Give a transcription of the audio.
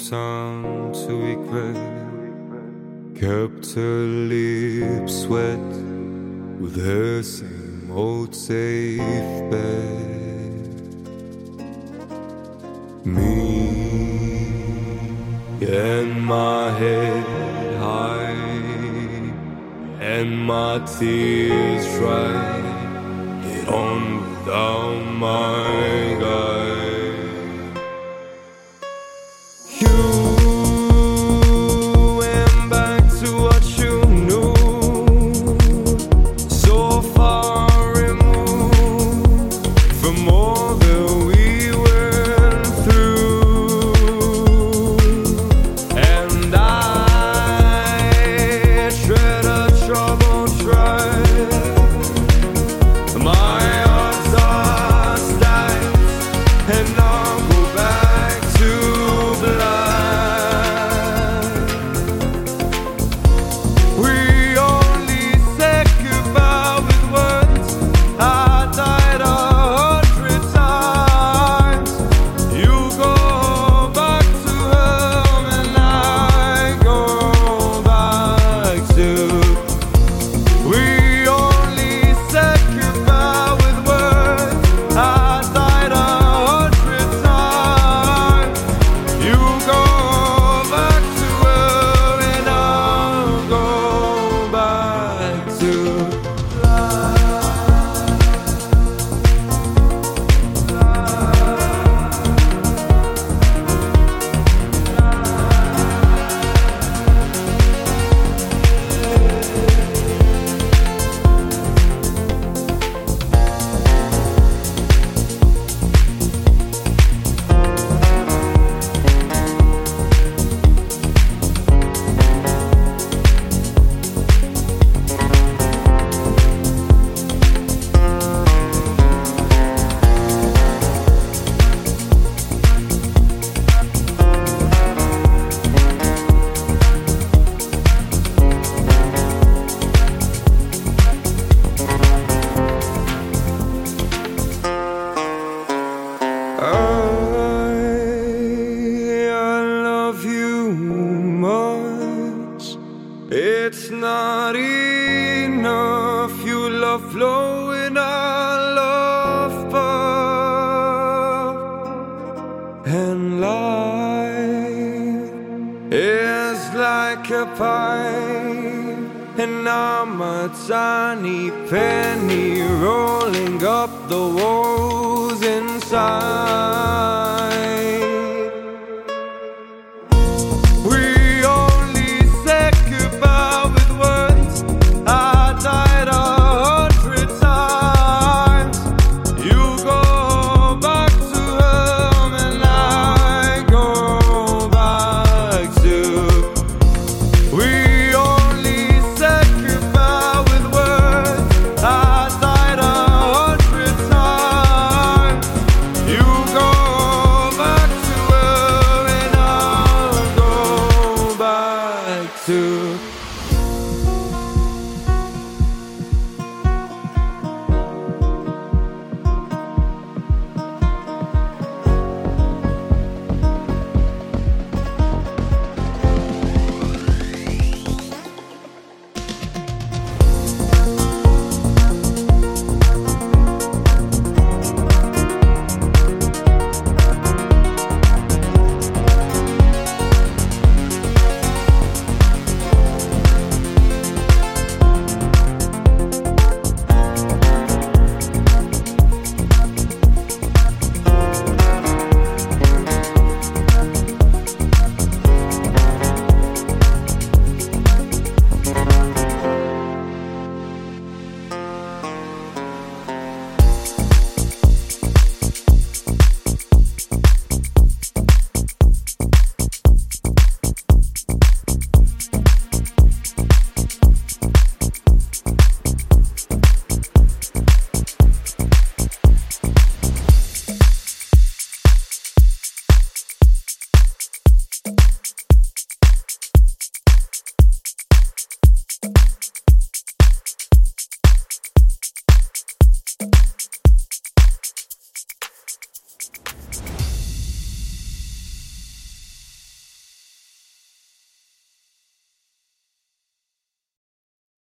time to regret. Kept her lips wet with her same old safe bet. Me and my head high and my tears dry. Get on without my guy. You went back to what you knew, so far removed from all that we went through. And I tread a troubled track. My odds are stacked, and I'll go back to black. We only said goodbye with words. I died 100 times. You go back to hell, and I go back to. We only said goodbye with words. I died 100 times. You go back to hell, and I'll go back to life. I love you much. It's not enough. You love flowing, I love puff. And life is like a pipe, and I'm a tiny penny rolling up the wall.